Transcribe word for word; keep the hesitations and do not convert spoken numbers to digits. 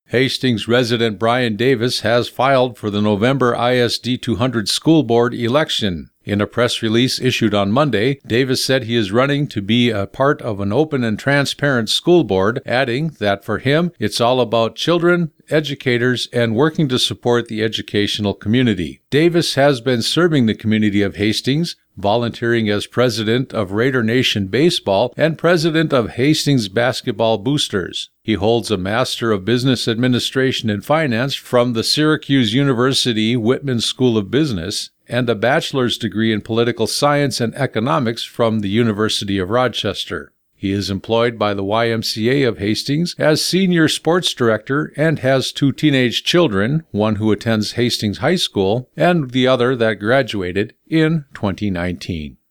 Hastings resident Brian Davis has filed for the November I S D two hundred school board election. In a press release issued on Monday, Davis said he is running to be a part of an open and transparent school board, adding that for him, it's all about children, educators, and working to support the educational community. Davis has been serving the community of Hastings, volunteering as president of Raider Nation Baseball and president of Hastings Basketball Boosters. He holds a Master of Business Administration and Finance from the Syracuse University Whitman School of Business and a bachelor's degree in political science and economics from the University of Rochester. He is employed by the Y M C A of Hastings as senior sports director and has two teenage children, one who attends Hastings High School and the other that graduated in twenty nineteen.